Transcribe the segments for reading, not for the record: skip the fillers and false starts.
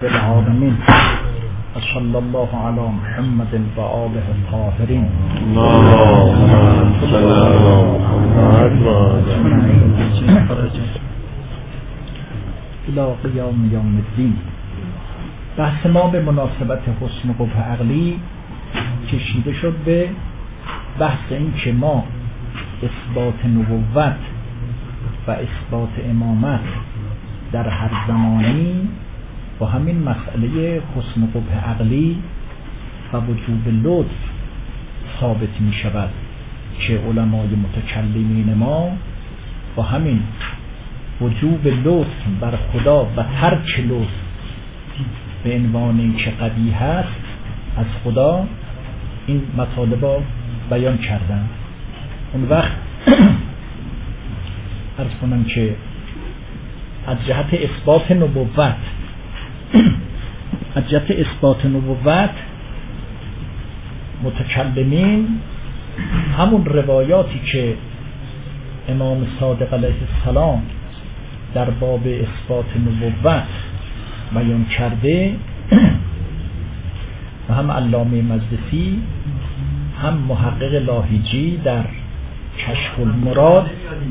العالمين. صلى الله على محمد وآله الطاهرين. اللهم صل على محمد الى قیام یوم الدین. بحث ما به مناسبت حسن و قبح عقلی کشیده شد به بحث این که ما اثبات نبوت و اثبات امامت در هر زمانی با همین مسئله حسن و قبح عقلی و وجوب لطف ثابت می شود که علمای متکلمین ما با همین وجوب لطف بر خدا و ترک لطف به عنوان این که قبیح هست از خدا این مطالب را بیان کردن. اون وقت عرض کنم که از جهت اثبات نبوت متکلمین همون روایاتی که امام صادق علیه السلام در باب اثبات نبوت بیان کرده و هم علامه مجلسی هم محقق لاهیجی در کشف المراد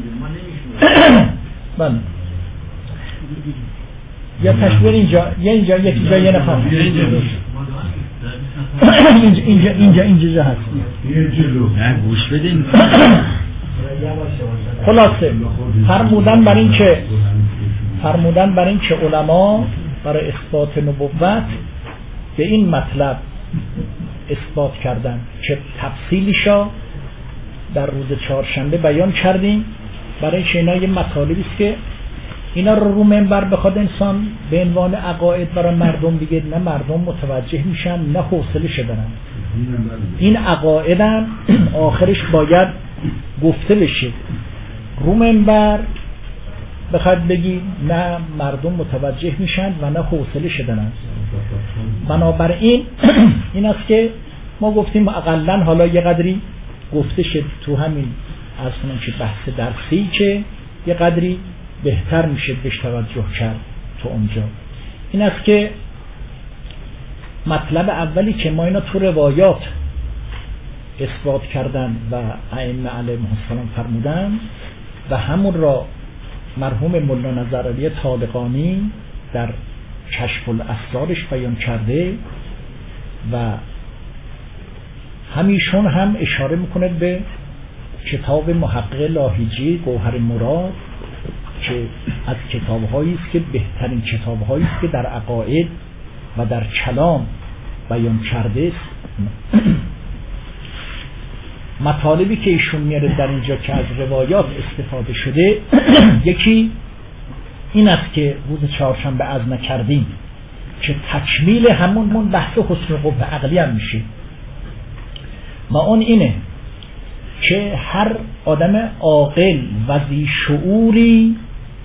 بله یا تشبیر اینجا یکی جا یه نفر اینجا هست گوش بدین. خلاصه فرمودن بر این که علما برای اثبات نبوت به این مطلب اثبات کردن که تفصیلیشا در روز چهارشنبه بیان کردیم. برای که اینا یه مطالبی است که اینا رو منبر بخواد انسان به عنوان عقاید برای مردم بگه، نه مردم متوجه میشن نه حوصله‌اش دارن. این عقایدم آخرش باید گفته بشه. رو منبر بخواد بگی نه مردم متوجه میشن و نه حوصله‌اش دارن. بنابراین این است که ما گفتیم اقلن حالا یه قدری گفته شد تو همین اصلا که بحث درسی که یه قدری بهتر میشه بهش توجه کرد تو اونجا. این است که مطلب اولی که ما اینا تو روایات اثبات کردن و ائمه علیهم السلام فرمودن و همون را مرحوم مولا نظرعلی طالقانی در کشف الاسرارش بیان کرده و همیشون هم اشاره میکنه به کتاب محقق لاهیجی گوهر مراد که از کتاب‌هایی است که بهترین کتاب‌هایی است که در عقاید و در کلام بیان کرده است. مطالبی که ایشون میاره در اینجا که از روایات استفاده شده یکی این است که روز چهارشنبه عرض کردیم که تکمیل همون بحث حسن و قبح عقلی هم میشه و اون اینه که هر آدم عاقل و ذی شعوری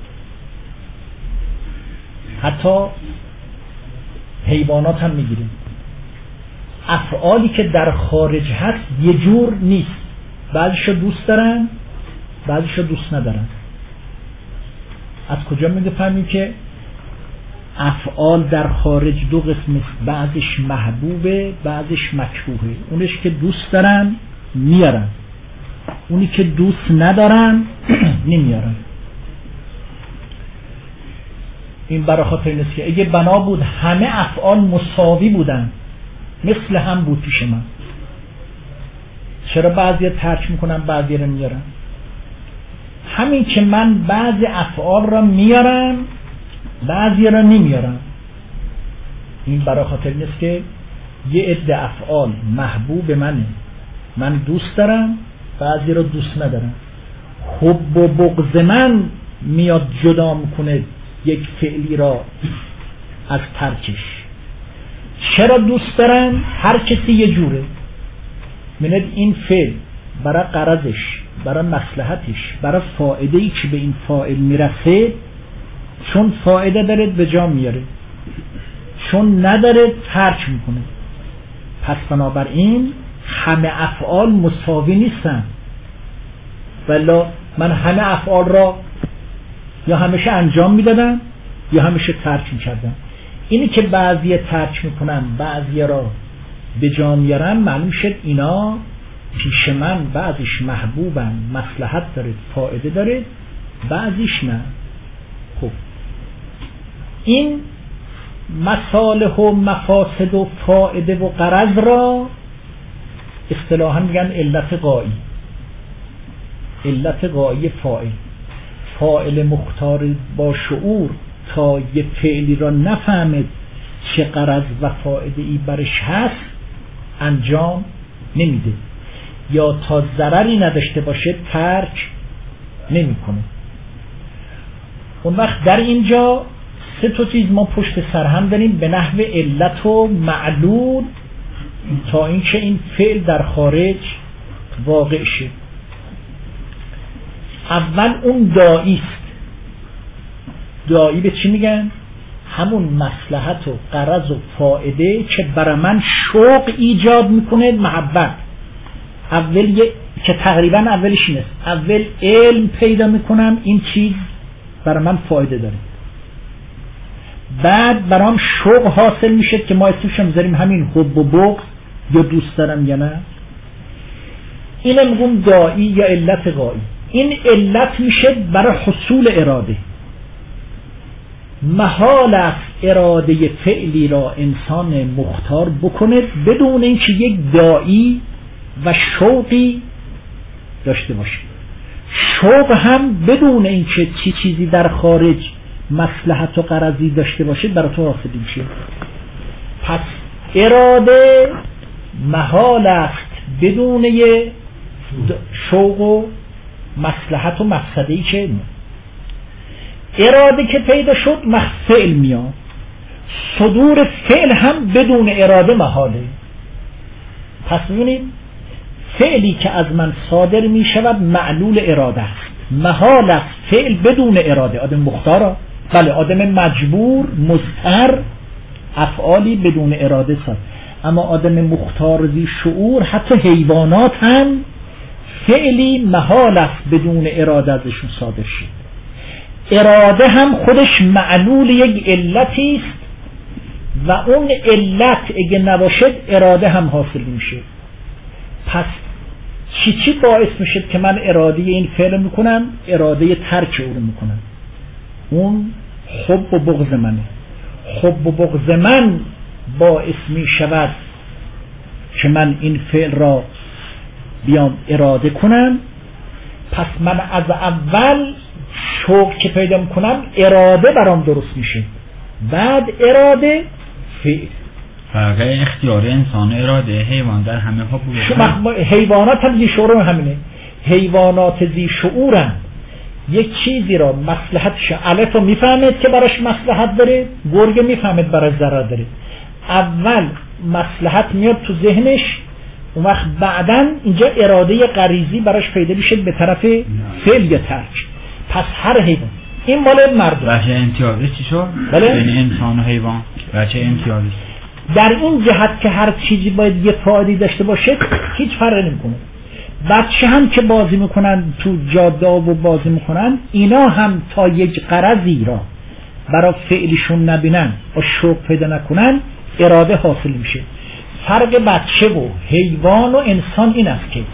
حتی حیوانات هم میگیره افعالی که در خارج هست یه جور نیست، بعضیشو دوست دارن بعضیشو دوست ندارن. از کجا میفهمیم که افعال در خارج دو قسم است، بعضیش محبوبه بعضیش مکروهه. اونش که دوست دارن میارن، اونی که دوست ندارن نمیارن. این برای خاطر این است که اگه بنا بود همه افعال مساوی بودن مثل هم بود پیش من، چرا بعضی ترک میکنن بعضی رو میارن؟ همین که من بعضی افعال را میارم بعضی را نمیارم، این برای خاطر این است که یه عده افعال محبوب منه، من دوست دارم بعضی را دوست ندارم. حب و بغض من میاد جدا میکنه یک فعلی را از ترکش. چرا دوست دارن؟ هر کسی یه جوره. می‌بینید این فعل برای غرضش، برای مصلحتش، برای فایده‌ای که به این فاعل میرسه، چون فایده داره به جا میاره، چون نداره ترک میکنه. پس بنابراین همه افعال مساوی نیستن. ولی من همه افعال را یا همیشه انجام میدادم یا همیشه ترک میکردم. اینی که بعضی ترک میکنن بعضی را به جا میارن، معلوم شد اینا پیش من بعضیش محبوبن، مصلحت داره، فایده داره، بعضیش نه. خب این مصالح و مفاسد و فایده و غرض را اصطلاحا میگن علت غایی. علت غایی فاعل مختار با شعور تا یه فعلی را نفهمد چه غرض و فایده ای برش هست انجام نمیده، یا تا ضرری نداشته باشه ترک نمیکنه. اون وقت در اینجا سه تا چیز ما پشت سر هم داریم به نحو علت و معلول تا اینکه این فعل در خارج واقع شه. اول اون داعی است. داعی به چی میگن؟ همون مصلحت و غرض و فایده که برای من شوق ایجاد میکنه، محبت. اول که تقریبا اولش این است، اول علم پیدا میکنم این چیز برای من فایده داره، بعد برام شوق حاصل میشه که ما اسمش میذاریم همین حب و بغض، یا دوست دارم یا نه. اینم میگم داعی یا علت غایی. این علت میشه برای حصول اراده. محال است اراده فعلی را انسان مختار بکنه بدون اینکه یک داعی و شوقی داشته باشه. شوق هم بدون اینکه چیزی در خارج مصلحت و غرضی داشته باشه برای تو حاصل میشه. پس اراده محال است بدون یه شوق و مصلحت و مقصدی که اراده که پیدا شد فعل میاد. صدور فعل هم بدون اراده محاله. پس ببینید فعلی که از من صادر می شود معلول اراده است. محال است فعل بدون اراده. آدم مختار، بله آدم مجبور مضطر افعالی بدون اراده ساز، اما آدم مختار ذی شعور حتی حیوانات هم فعلی محال است بدون اراده ازشون صادر شد. اراده هم خودش معلول یک علتی است و اون علت اگه نباشد اراده هم حاصل میشه. پس چی باعث میشه که من اراده این فعل میکنم؟ اراده ترک اون میکنم. اون حب و بغض منه. حب و بغض من باعث میشود که من این فعل را بیام اراده کنم. پس من از اول شوق که پیدا میکنم اراده برام درست میشه، بعد اراده فعل. فرق اختیار انسان اراده حیوان در همه حب. حیوانات هم ذی شعور همینه. حیوانات ذی شعورن یک چیزی را مصلحتش الف رو میفهمد که براش مصلحت داره، گرگ میفهمد براش ضرر داره. اول مصلحت میاد تو ذهنش، اون وقت بعدن اینجا اراده غریزی براش پیدا میشه به طرف فعل یا ترک. پس هر حیوان این مال مردم. وجه امتیازی چی شد؟ بله؟ بین انسان و حیوان وجه امتیازی در این جهت که هر چیزی باید یه فایده داشته باشه هیچ فرقی نمیکنه. بچه هم که بازی میکنن تو جاده و بازی میکنن، اینا هم تا یک غرضی را برای فعلشون نبینن و شوق پیدا نکنن اراده حاصل میشه. فرق بچه و حیوان و انسان این است که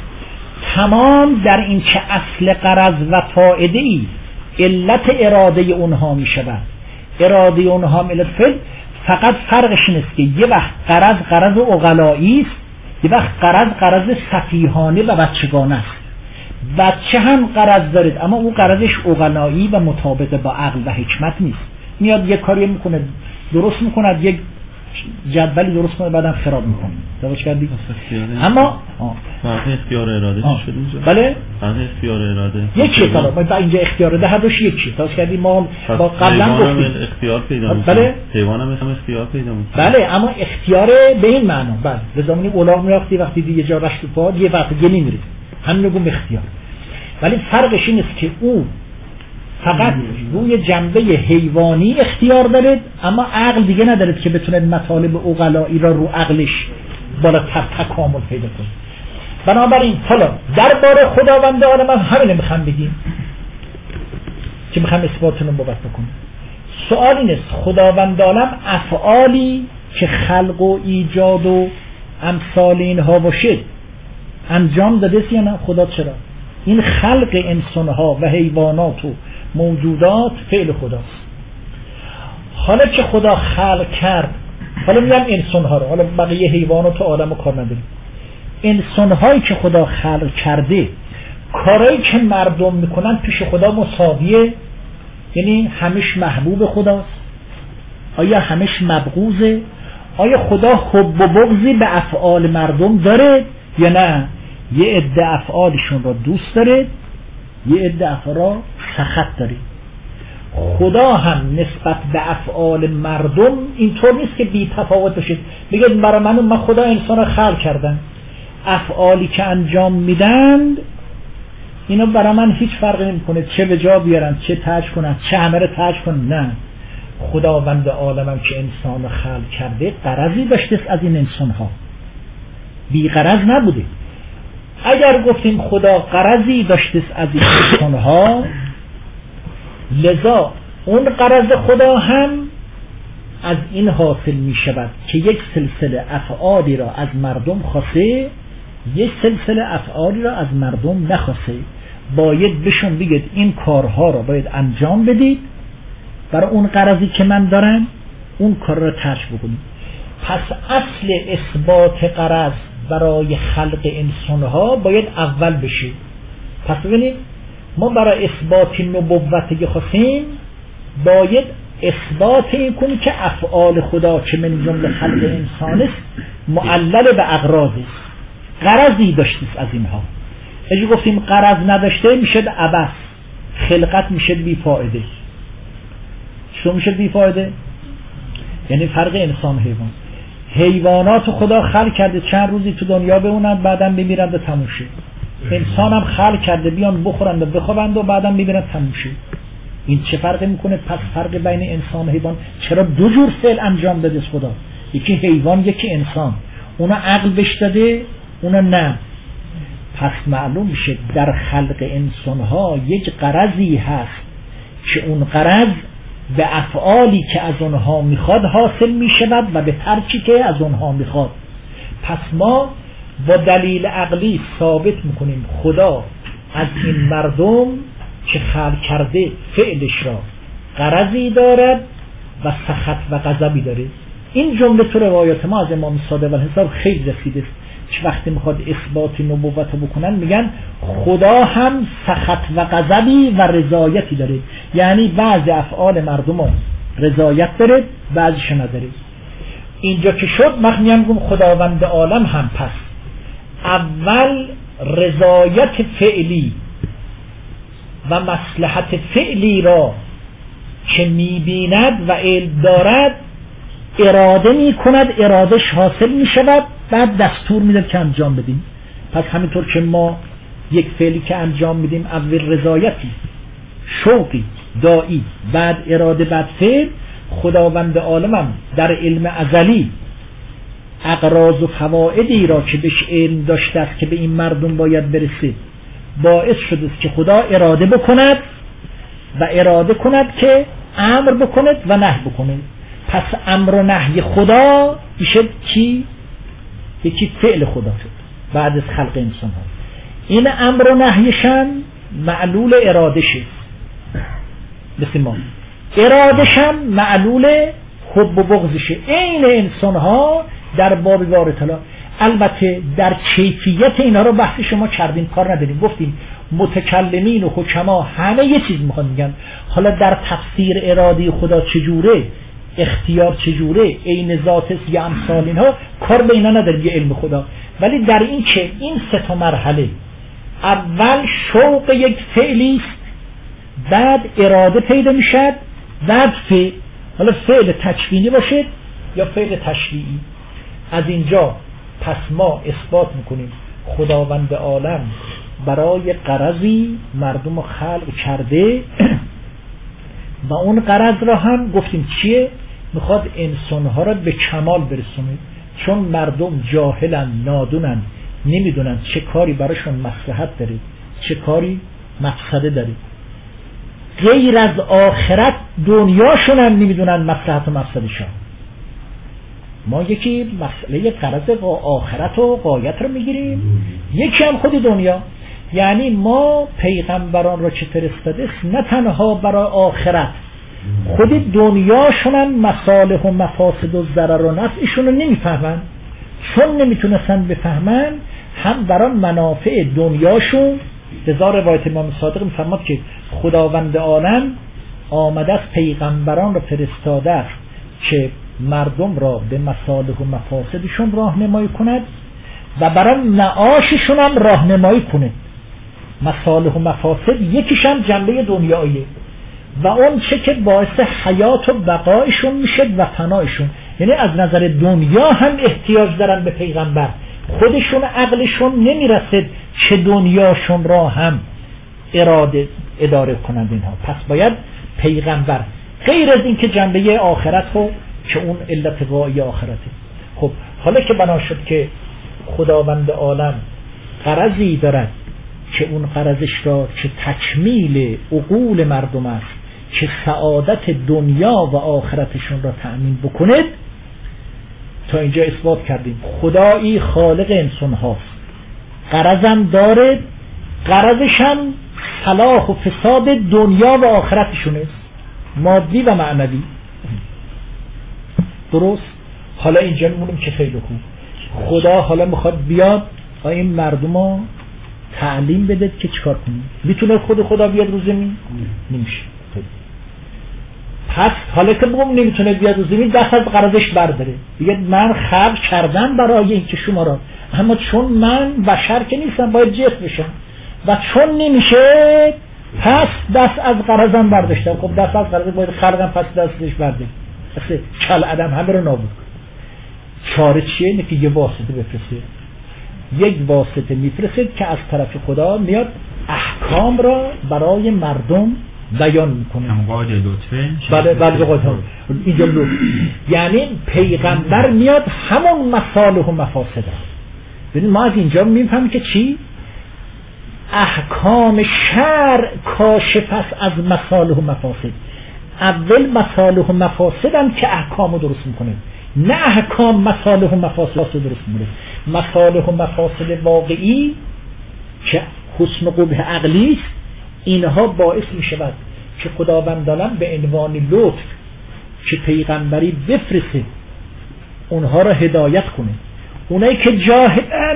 تمام در این که اصل غرض و فایده ای علت اراده اونها میشود. اراده اونها علت فعل. فقط فرقش این است که یه وقت غرض عقلایی است، یه وقت غرض سفیهانه و بچگانه است. بچه هم غرض دارد اما اون غرضش عقلایی و مطابق با عقل و حکمت نیست. میاد یه کاری میکنه درست میکنه، یک جدولی درست کنه بعدم خراب میکنه. درست کردی؟ اما فرق اختیار اراده چی شد اینجا؟ بله؟ فرق اختیار اراده یکی تا ما اینجا اختیار ده دوش یکی. درست کردی؟ ما با قبلا گفتیم اختیار پیدا میکنه. بله؟ حیوان هم اختیار پیدا میکنه. بله اما اختیار به این معنا، بله به زمانی اولاغ میرفتی وقتی دیگه جا رشت پاد یه وقت دیگه نمیره، همین رو گم اختیار. ولی فرقش این است که او فقط روی جنبه حیوانی اختیار دارد اما عقل دیگه ندارد که بتونه مطالب عقلایی را رو عقلش بالاتر تکامل پیدا کنه. بنابراین حالا درباره خداوند عالم هم همین میخوام بگیم که میخوام اثباتونو بابت بکنم سوال این است خداوند عالم افعالی که خلق و ایجاد و امثال اینها باشه انجام داده یا نه؟ خدا چرا؟ این خلق انسانها و حیوانات و موجودات فعل خداست. حالا که خدا خلق کرد، حالا میگم انسانها رو، حالا بقیه حیوانات و آدم رو کار نداریم، انسانهایی که خدا خلق کرده کارهایی که مردم میکنن پیش خدا مساویه؟ یعنی همش محبوب خداست؟ آیا همش مبغوضه؟ آیا خدا حب و بغضی به افعال مردم داره یا نه؟ یه عده افعالشون را دوست داره، یه عده افعال را سخط داره. خدا هم نسبت به افعال مردم اینطور نیست که بی تفاوت بشه، بگه برای من خدا انسان را خلق کردم، افعالی که انجام میدند اینا برای من هیچ فرقی نمیکنه، چه به جا بیارن، چه ترک کنن، چه همه رو ترک کنن. نه، خداوند عالمم که انسان خلق کرده غرضی داشته از این انسانها، بی غرض نبوده. اگر گفتیم خدا غرضی داشته از این انسانها، لذا اون غرض خدا هم از این حاصل می شود که یک سلسله افعالی را از مردم خواسته، یک سلسله افعالی را از مردم نخواسته. باید بهشون بگید این کارها را باید انجام بدید، برای اون غرضی که من دارم اون کار را ترک بکنید. پس اصل اثبات غرض برای خلق انسانها باید اول بشه. پس ببینید ما برای اثبات نبوت که خواستیم باید اثبات این کنیم که افعال خدا که من جمله خلق انسان است معلل به اغراض است، غرضی داشته از اینها. اگه گفتیم غرض نداشته میشه عبث، خلقت میشه بی فایده. چطور میشه بی فایده؟ یعنی فرق انسان حیوان، حیوانات خدا خلق کرده چند روزی تو دنیا بمونند بعداً بمیرند و تموم شه. انسان هم خلق کرده بیان بخورند و بخوابند و بعداً بمیرند تموم شه. این چه فرقی میکنه؟ پس فرق بین انسان و حیوان چرا دو جور فعل انجام داده خدا؟ یکی حیوان یکی انسان، اونا عقل بهش داده اونا نه. پس معلوم میشه در خلق انسانها یک غرضی هست که اون غرض به افعالی که از اونها میخواد حاصل میشود و به ترکی که از اونها میخواد. پس ما با دلیل عقلی ثابت میکنیم خدا از این مردم که خلق کرده فعلش را غرضی دارد و سخط و غضبی داره. این جمله تو روایات ما از امام صادق الحساب خیلی رسیده است که وقتی میخواد اثبات نبوت بکنن میگن خدا هم سخط و غضبی و رضایتی داره، یعنی بعضی افعال مردم رضایت داره بعضیش نداره. اینجا که شد من میگم خداوند عالم هم پس اول رضایت فعلی و مصلحت فعلی را که میبیند و علم دارد اراده میکند، ارادش حاصل میشود، بعد دستور میده که انجام بدیم. پس همینطور که ما یک فعلی که انجام میدیم اول رضایتی، شوقی، دائی، بعد اراده، بعد فعل، خداوند عالمم در علم ازلی اغراض و فوائدی را که بهش علم داشته است که به این مردم باید برسه باعث شده است که خدا اراده بکند و اراده کند که امر بکند و نهی بکند. پس امر و نهی خدا میشه چی؟ یکی فعل خدا شد بعد از خلق انسان ها. این امر و نهیشن معلول ارادشه، مثل ما ارادشن معلول حب و بغضشه. این انسان ها در باب بار تعالی البته در کیفیت اینا رو بحث شما کردیم، کار نداریم، گفتیم متکلمین و حکما همه یه چیز میخوان میگن. حالا در تفسیر اراده خدا چجوره، اختیار چجوره، عین ذات است یا امثال اینها، کار به اینا نداریم، یه علم خدا. ولی در این که این سه تا مرحله، اول شوق یک فعلی است، بعد اراده پیدا میشد، بعد فعل، حالا فعل تکوینی باشه یا فعل تشریعی. از اینجا پس ما اثبات میکنیم خداوند عالم برای غرضی مردم خلق کرده و اون غرض را هم گفتیم چیه؟ میخواد انسانها را به کمال برسونه، چون مردم جاهلن، نادونن، نمیدونن چه کاری براشون مصلحت داره چه کاری مفسده داره. غیر از آخرت دنیاشون هم نمیدونن مصلحت و مفسدشون. ما یکی مسئله غرض آخرت و غایت رو میگیریم، یکی هم خود دنیا. یعنی ما پیغمبران را چه فرستاده نه تنها برای آخرت، خود دنیاشون هم مصالح و مفاسد و ضرر و نفعشون رو نمیفهمن. چون نمیتونستن بفهمن، هم برای منافع دنیاشون. لذا روایت امام صادق میفرماد که خداوند عالم آمده است پیغمبران را فرستاده است که مردم را به مصالح و مفاسدشون راهنمایی کند و برای معاششون هم راهنمایی کنه. مصالح و مفاسد یکیش هم جنبه دنیاییه و اون چه که باعث حیات و بقایشون میشه و فنایشون. یعنی از نظر دنیا هم احتیاج دارن به پیغمبر، خودشون عقلشون نمیرسد چه دنیاشون را هم اداره کنند اینها. پس باید پیغمبر غیر از این که جنبه آخرت رو که اون علت غایی آخرته. خب حالا که بنا شد که خداوند عالم غرضی دارد که اون غرضش را که تکمیل عقول مردم است، که سعادت دنیا و آخرتشون را تأمین بکنه، تا اینجا اثبات کردیم خدایی خالق انسان هاست، غرضم داره، غرضش هم صلاح و فساد دنیا و آخرتشون است، مادی و معنوی. درست؟ حالا اینجا میمونیم که خیلی خوب خدا حالا میخواد بیاد این مردم ها تعلیم بده که چیکار کنیم. میتونه خدا بیاد رو زمین؟ نمیشه. پس حالا که بگم نمیتونه بیاد رو زمین، دست از غرضش برداره، بگه من خلق کردم برای اینکه شما را، اما چون من بشر که نیستم باید جسم بشم و چون نمیشه پس دست از غرضم برداشتم. خب دست از غرض باید خلقم پس دستش برده، اصلا چل عدم همه رو نابود. چاره چیه؟ اینه که یه واسطه بفرسته، یک واسطه میفرسته که از طرف خدا میاد احکام را برای مردم بیان میکنه. قاعده لطفه. بله قاعده اینجا لطف. یعنی پیغمبر میاد همون مصالح و مفاسد است. ببین ما از اینجا میفهمیم که چی؟ احکام شرع کاشف است از مصالح و مفاسد. اول مصالح و مفاسد هم که احکام رو درست میکنه، نه احکام مصالح و مفاسد رو درست میکنه. مصالح و مفاسد واقعی که حسن و قبح عقلی است، اینها باعث میشود که خداوند عالم به عنوان لطف که پیغمبری بفرسته اونها را هدایت کنه. اونایی که جاهلن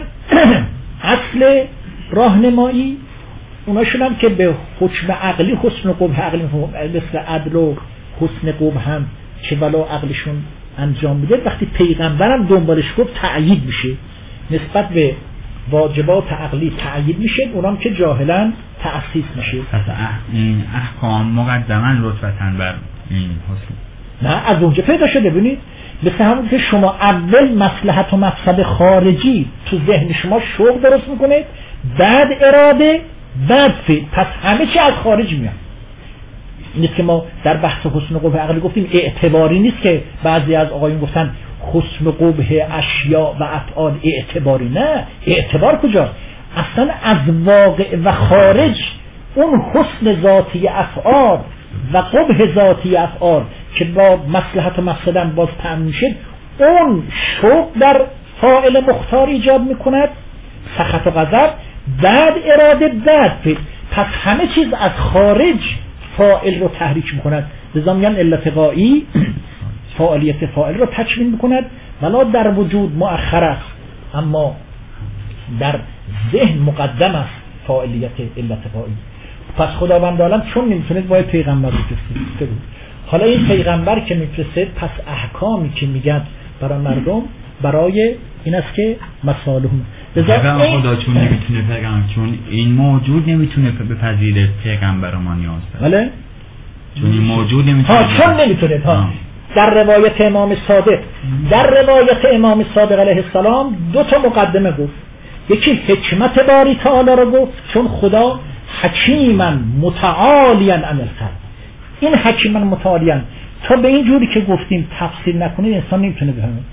اصل راهنمایی، اوناشون هم که به حکم عقلی حسن و قبح عقلی مثل عدل و حسن قبح هم که ولا عقلشون انجام میده، وقتی پیغمبرم دنبالش گفت تأیید میشه، نسبت به واجبات عقلی تأیید میشه، اونام که جاهلن تأسیس میشه. پس این احکام مقدما رتبتن بر این حسن. نه از اونجا پیدا شده. ببینید مثل همون که شما اول مصلحت و مفسد خارجی تو ذهن شما شوق درست میکنه، بعد اراده، بعد فعل، پس همه چی از خارج میاد. اینه که ما در بحث حسن و قبح عقلی گفتیم اعتباری نیست که بعضی از آقایون گفتن حسن و قبح اشیاء و افعال اعتباری. نه، اعتبار کجا؟ اصلا از واقع و خارج اون حسن ذاتی افعال و قبح ذاتی افعال که با مصلحت و مفسد باز تأمین شد، اون شوق در فاعل مختار ایجاد میکند، سخط و غضب، بعد اراده، بعد فعل. پس همه چیز از خارج فاعل رو تحریک میکند. لذا میگن علت غایی فاعلیت فاعل رو تکمیل میکند، ولا در وجود مؤخر است اما در ذهن مقدم است فاعلیت علت غایی. پس خداوند عالم چون نمیتونه باید پیغمبر بفرسته. حالا این پیغمبر که میفرسته، پس احکامی که میگن برای مردم برای این است که مصالح خدا چون نمیتونه پیغمبر، چون این موجود نمیتونه بپذیره پیغمبر ما نیاز داره. بله چون این موجود نمیتونه چون نمیتونه در روایت امام صادق، در روایت امام صادق علیه السلام دو تا مقدمه گفت. یکی حکمت باری تعالی رو گفت، چون خدا حکیما متعالیا عن الخلق. این حکیما متعالیا تا به این جوری که گفتیم تفسیر نکنید انسان نمیتونه بفهمه.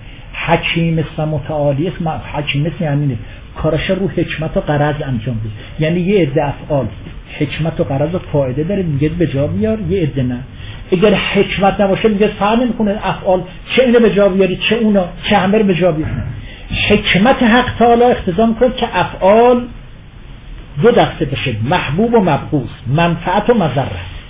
حکیم است و متعالی است. حکیم است یعنی کارش رو حکمت و غرض انجام بده، یعنی یه عده افعال حکمت و غرض و فایده داره میگه به جا بیار، یه عده نه. اگر حکمت نباشه میگه فرق نمیکنه افعال چه اینو به جا بیاری چه اونا، چه همه رو به جا بیاری. حکمت حق تعالی اقتضا میکنه که افعال دو دسته بشه، محبوب و مبغوض، منفعت و مضره.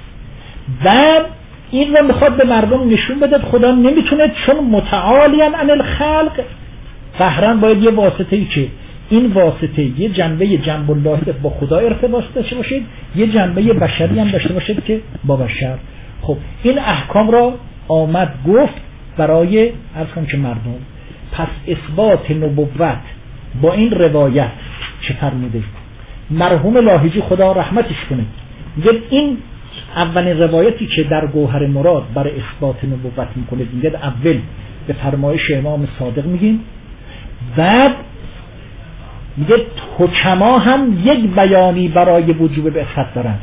بعد این رو میخواد به مردم نشون بده خدا نمیتونه، چون متعالیان عن الخلق، قهرن باید یه واسطه‌ای که این واسطه یه جنبه الله با خدا ارتباط داشته باشه، یه جنبه بشری هم داشته باشه که با بشر. خب این احکام را آمد گفت برای عرض کنم که مردم. پس اثبات نبوت با این روایت چه فرموده؟ مرحوم لاهیجی خدا رحمتش کنه میگه این اولین روایتی که در گوهر مراد برای اثبات نبوت میکنه، میگه اول به فرمایش امام صادق میگیم، بعد میگه حکما هم یک بیانی برای وجوب بعثت دارن،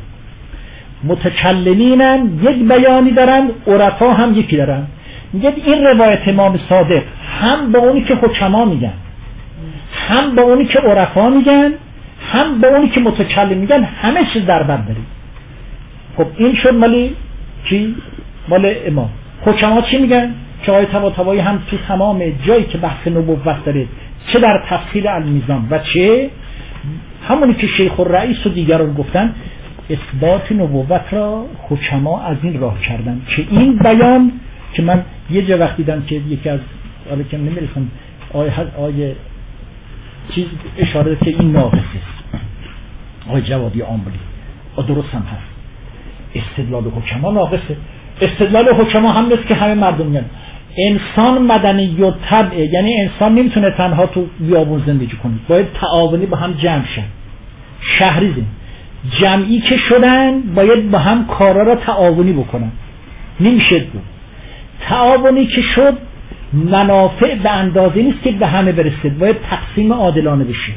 متکلمینن یک بیانی دارن، عرفا هم یکی دارن. میگه این روایت امام صادق هم به اونی که حکما میگن، هم به اونی که عرفا میگن، هم به اونی که متکلم میگن، همه چیز در بر داره. خب این شد مالی چی؟ مال امام. حکما چی میگن؟ که آیه طباطبایی هم تو تمام جایی که بحث نبوت داره، چه در تفسیر المیزان و چه همونی که شیخ الرئیس و دیگران گفتن، اثبات نبوت را حکما از این راه کردن که این بیان که من یه جا وقت دیدم که یکی از حالا که نمیرسم آیه چیز اشاره که این ناقص است، آیه جوادی آمبلی درست هم هست، استدلال حکما ناقصه. استدلال حکما هم نیست که همه مردم میگن انسان مدنی و طبعه، یعنی انسان نمیتونه تنها تو بیابون زندگی کنه، باید تعاونی با هم جمع شن. شهریزم جمعی که شدن باید با هم کارا را تعاونی بکنن، نمیشه بود. تعاونی که شد منافع به اندازه نیست که به همه برسه، باید تقسیم عادلانه بشه.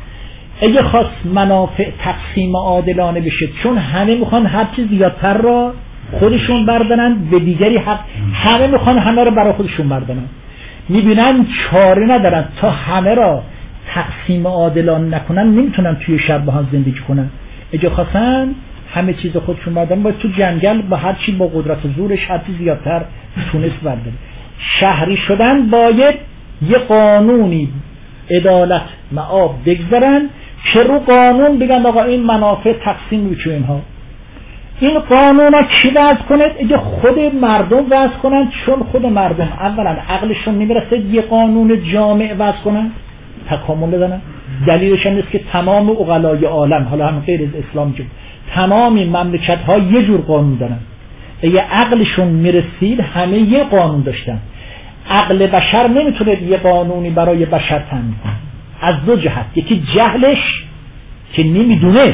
اگه خواست منافع تقسیم عادلانه بشه، چون همه میخوان هر چیز زیادتر را خودشون بردارن، به دیگری حق، همه میخوان همه را برای خودشون بردارن، میبینن چاره ندارن تا همه را تقسیم عادلانه نکنن، نمیتونن توی شهر با هم زندگی کنن. اگه خواستن همه چیز خودشون بردارن، باید تو جنگل با هر چی با قدرت و زورش هر چیز زیادتر تونست برداره. شهری شدن باید یه قانونی عدالت معاب بگذارن که رو قانون بگن آقا این منافع تقسیم میشه. اینها این قانون ها کی وضع کنه؟ اگه خود مردم وضع کنن، چون خود مردم اولا عقلشون نمیرسه یه قانون جامع وضع کنن تکامل بدن. دلیلش این است که تمام عقلای عالم، حالا هم غیر از اسلام، که تمام مملکت ها یه جور قانون دارن. اگه عقلشون میرسید همه یه قانون داشتن. عقل بشر نمیتونه یه قانونی برای بشر تامین کنه از دو جهت، یکی جهلش که نمیدونه،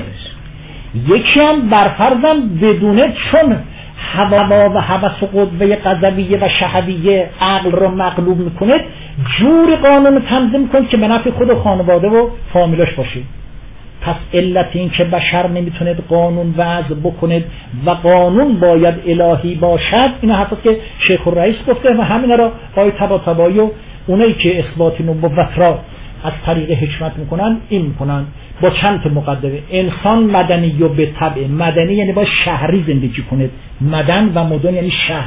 یکی هم برفرضم بدونه، چون هوا و هوس و قوه غضبیه و شهویه عقل رو مغلوب میکنه، جوری قانون تنظیم میکنه که به نفع خود و خانواده و فامیلاش باشه. پس علت این که بشر نمیتونه قانون وضع بکنه و قانون باید الهی باشد، این حرفی که شیخ الرئیس گفته و همین را آیه طباطبایی و اونایی که اثبات نبوت را از طریق حکمت میکنن این میکنن با چند تا مقدمه. انسان مدنی و به طبع، مدنی یعنی با شهری زندگی کنه، مدن و مدن یعنی شهر،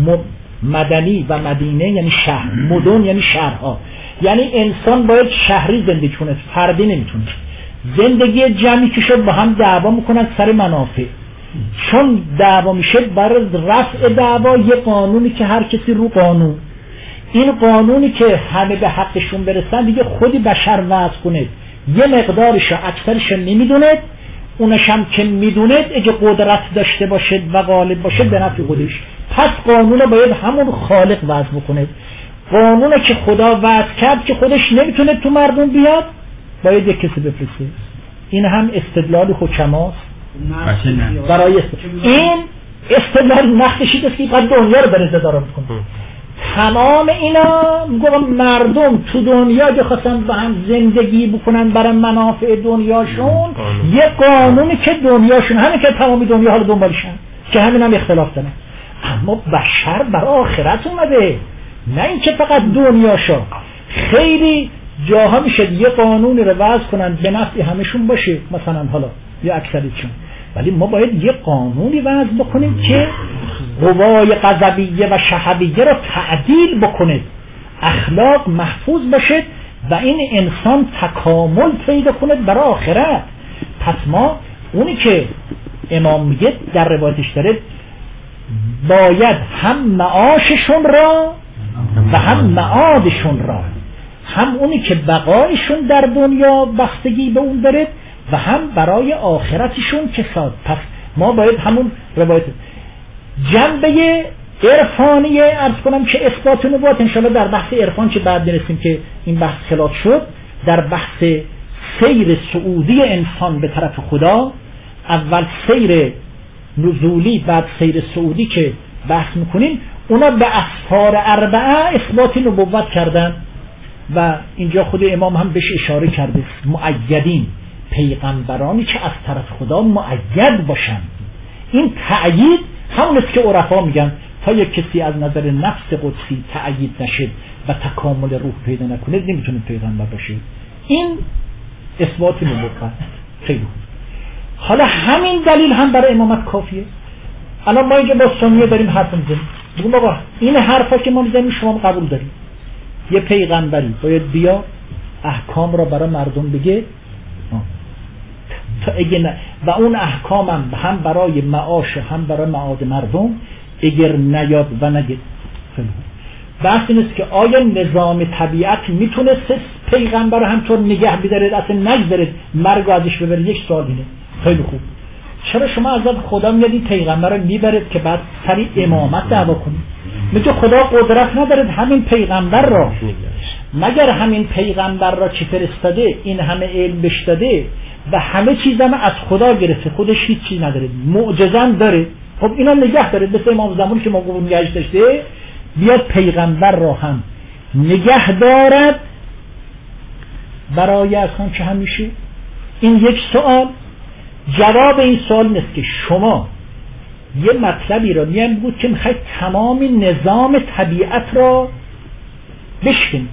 مدنی و مدینه یعنی شهر، مدن یعنی شهرها، یعنی انسان باید شهری زندگی کنه، فردی نمیتونه. زندگی جمعی که شد با هم دعوا میکنن سر منافع، چون دعوا میشه برای رفع دعوا یه قانونی که هر کسی رو قانون، این قانونی که همه به حقشون برسن دیگه خودی بشر وضع کنه، یه مقدارش اکثرش نمیدونه، اونش هم که میدونه اگه قدرت داشته باشه و غالب باشه به نفع خودش، پس قانون باید همون خالق وضع بکنه. قانون که خدا وضع کرد که خودش نمیتونه تو مردم بیاد، باید یک کسی بفرسته. این هم استدلال حکماست برای این استدلال نقشی است که قد دنیا رو برزه داره بکنه. تمام اینا میگم مردم تو دنیا که خواستن با هم زندگی بکنن برای منافع دنیاشون، یه قانونی که دنیاشون همین که تمامی دنیا حالا دنبالشن، که همین هم اختلاف دارن. اما بشر برای آخرت اومده، نه اینکه فقط دنیاشا. خیلی جاها میشه یه قانونی رو وضع کنن به نفع همشون باشه، مثلا حالا یا اکثریتشون، ولی ما باید یه قانونی وضع بکنیم که قوای غضبیه و شهویه رو تعدیل بکنه، اخلاق محفوظ باشه و این انسان تکامل پیدا کنه برای آخرت. پس ما اونی که امام میگه در روایتش داره باید هم معاششون را و هم معادشون را، هم اونی که بقایشون در دنیا بستگی به اون داره و هم برای آخرتشون کساد. پس ما باید همون روایت جنبه عرفانی عرض کنم که اثبات نبوت انشاءالله در بحث عرفان که بعد برسیم که این بحث خلاف شد، در بحث سیر صعودی انسان به طرف خدا، اول سیر نزولی بعد سیر صعودی که بحث میکنیم، اونا به اسفار اربعه اثبات نبوت کردن و اینجا خود امام هم بهش اشاره کرده، مؤیدین، پیغمبرانی که از طرف خدا مؤید باشن. این تأیید همون است که عرفا میگن تا یک کسی از نظر نفس قدسی تأیید نشد و تکامل روح پیدا نکنه نمیتونه پیغمبر باشه. این اثبات نبوت. خیلی حالا همین دلیل هم برای امامت کافیه. الان ما اینجا با سنیه داریم حرف میزنیم، بگیم آقا این حرفا که ما میزنیم شما قبول داریم، یه پیغمبری باید بیا احکام را برای مردم بگه تا اگه نه و اون احکام هم برای معاش هم برای معاد مردم اگر نیاد و نگه. بحث این است که آیا نظام طبیعت میتونست پیغمبر همطور نگه بدارد، اصلا نگذارد مرگ ازش ببرید؟ یک سوال اینه. خیلی خوب، چرا شما از خدا میاد این پیغمبر رو میبرید که بعد سری امامت دعوا کنید؟ میگه خدا قدرت ندارد همین پیغمبر را، مگر همین پیغمبر را چی فرستاده، این همه علم بهش داده و همه چیزم از خدا گرفته، خودش هیچ چیز نداره، معجزه داره. خب اینا نگه داره، مثل امام زمانی که ما گفتیم نگهش داشته، بیاد پیغمبر را هم نگه دارد برای اصلا که همیشه. این یک سوال. جواب این سوال نیست که شما یه مطلبی را میگم بود که میخواید تمام نظام طبیعت را بشکنید.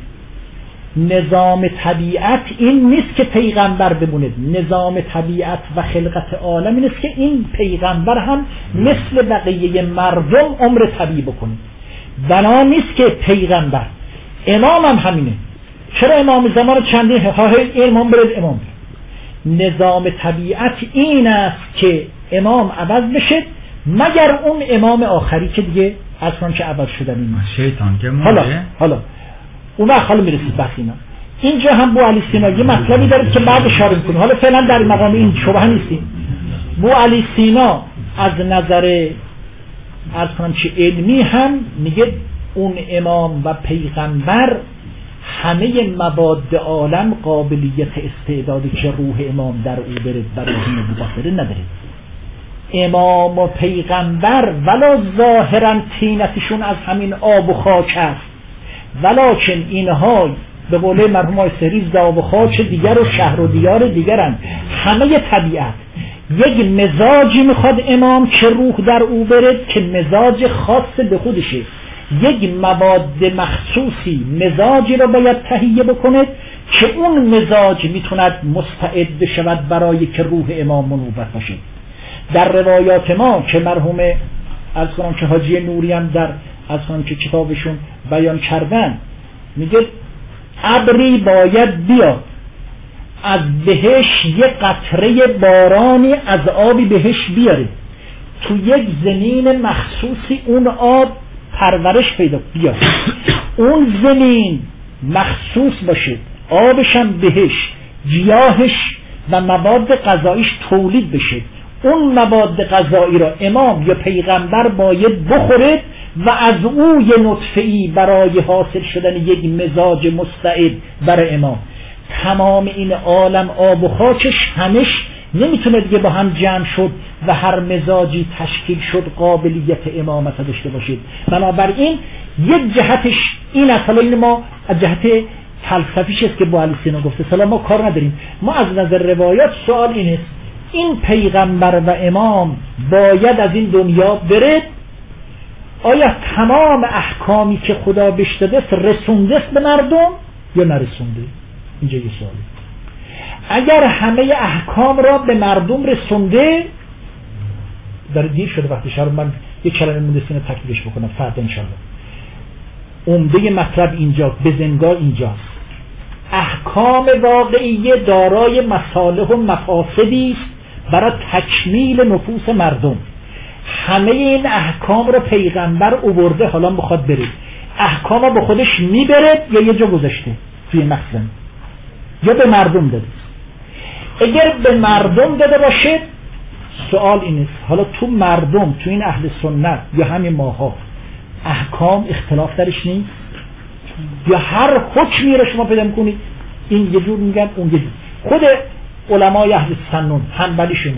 نظام طبیعت این نیست که پیغمبر بمونه، نظام طبیعت و خلقت عالم این نیست که این پیغمبر هم مثل بقیه مردم عمر طبیعی بکنه. بنا نیست که پیغمبر، امام هم همینه. چرا امام زمان چندین امام برد امام برد؟ نظام طبیعت این است که امام عوض بشه مگر اون امام آخری که دیگه اصلا که عوض شدن این شیطان که حالا اون وقت حالا میرسید بخینا. اینجا هم بو علی سینا یه مطلبی داره که بعد اشاره میکنه، حالا فعلا در مقام این شبهه نیستیم. بو علی سینا از نظر اصلا چه علمی هم میگه اون امام و پیغمبر همه مواد عالم قابلیت استعدادی که روح امام در او برد برای نبوت نداره. امام و پیغمبر ولا ظاهرا طینتشون از همین آب و خاک است، ولکن اینها به قول مرحوم آقای سریز آب و خاک دیگر و شهر و دیار دیگرن. همه طبیعت یک مزاجی میخواد امام که روح در او برد که مزاج خاص به خودشه، یک مواد مخصوصی مزاجی رو باید تهیه بکنه که اون مزاج میتوند مستعد بشود برای که روح امام منوبت باشه. در روایات ما که مرحوم از کنم که حاجی نوری هم در از کنم که کتابشون بیان کردن، میگه ابری باید بیاد از بهش یک قطره بارانی از آبی بهش بیاره، تو یک زمین مخصوصی اون آب پرورش پیدا بیاد، اون زمین مخصوص باشه، آبش هم بهش، گیاهش و مواد غذاییش تولید بشه. اون مواد غذایی را امام یا پیغمبر باید بخوره و از او یه نطفه‌ای برای حاصل شدن یک مزاج مستعد برای امام. تمام این عالم آب و خاکش همش نمیتونه دیگه با هم جمع شد و هر مزاجی تشکیل شد قابلیت امامت داشته باشید. بنابراین یک جهتش این اصلا این ما از جهت فلسفیش است که با علی سینا گفته سلام ما کار نداریم. ما از نظر روایات سوال این است این پیغمبر و امام باید از این دنیا برد، آیا تمام احکامی که خدا بهش داده رسونده است به مردم یا نرسونده؟ اینجا یه سواله. اگر همه احکام را به مردم رسونده، داره دیر شده وقتی شهر من یک کلمه مونده سینه تکلیفش بکنم فردا انشالله. عمده مطلب اینجا به زنگاه اینجاست. احکام واقعیه دارای مصالح و مفاسدی است برای تکمیل نفوس مردم. همه این احکام رو پیغمبر آورده، حالا میخواد بره احکام رو به خودش میبره یا یه جا گذاشته توی مخزن یا به مردم داده؟ اگر به مردم داده باشه سوال اینه حالا تو مردم، تو این اهل سنت یا همین ماها احکام اختلاف درش نیست؟ یا هر حکمی رو شما پیدا میکنید این یه جور میگن اون یه جور؟ خود علمای اهل سنن حنبلی شما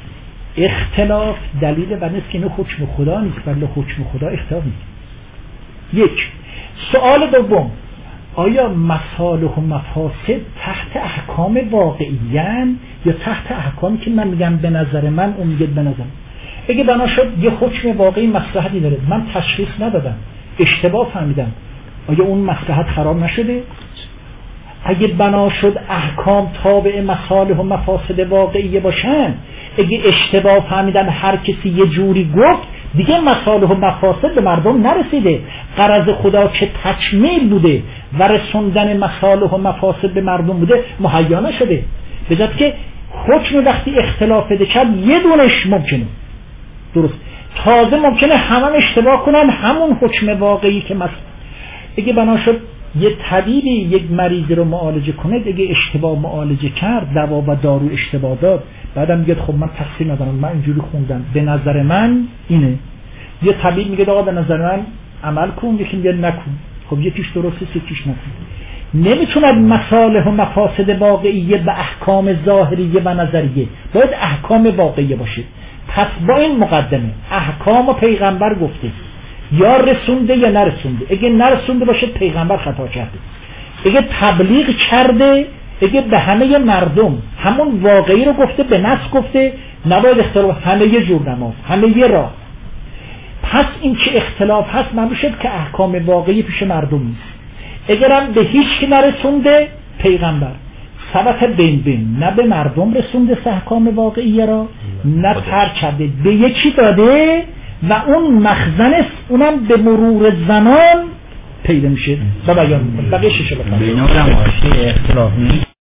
اختلاف دلیل بر نیست که اینو حکم خدا نیست، بلکه حکم خدا اختلاف نیست. یک. سوال دوم، آیا مصالح و مفاسد تحت احکام واقعیان یا تحت احکامی که من میگم به نظر من اون میگه به نظر؟ اگه بنا شد یه حکم واقعی مصلحتی داره، من تشخیص ندادم، اشتباه فهمیدم، آیا اون مصلحت خراب نشده؟ اگه بنا شد احکام تابع مصالح و مفاسد واقعیه باشن، اگه اشتباه فهمیدن هر کسی یه جوری گفت، دیگه مصالح و مفاسد به مردم نرسیده. غرض خدا که تکمیل بوده و رسوندن مصالح و مفاسد به مردم بوده مهیا نشده. به جای که حکم وقتی اختلاف بده کرد یه دونش ممکنه درست، تازه ممکنه همه اشتباه کنن همون حکم واقعی که اگه بنا شد یه طبیبی یک مریضی رو معالجه کنه، اگه اشتباه معالجه کرد، دوا و دارو اشتباه داد، بعدم میگه خب من تقصیر ندارم، من اینجوری خوندم، به نظر من اینه. یه طبیب میگه آقا به نظر من عمل کن، یکی میگه نکن. خب یکیش درسته یکیش نکن. نمیتوند مصالح و مفاسد واقعیه به احکام ظاهریه و نظریه، باید احکام واقعیه باشه. پس با این مقدمه احکام و پیغمبر گفته یا رسونده یا نرسونده. اگه نرسونده باشه پیغمبر خطا کرده، اگه تبلیغ کرده، اگه به همه مردم همون واقعی رو گفته، به نص گفته، نباید اختلاف، همه یه جور نماز، همه یه راه. پس این که اختلاف هست معلوم شد که احکام واقعی پیش مردم نیست. اگرم به هیچ کی نرسونده پیغمبر ثبت بین نه به مردم رسونده احکام واقعی را، نه ترک کرده، به یکی داده و اون مخزن است، اونم به مرور زمان پیدا میشه و بیان میکنه. بقیه شش بفرمایید. بین علما اختلاف نیست.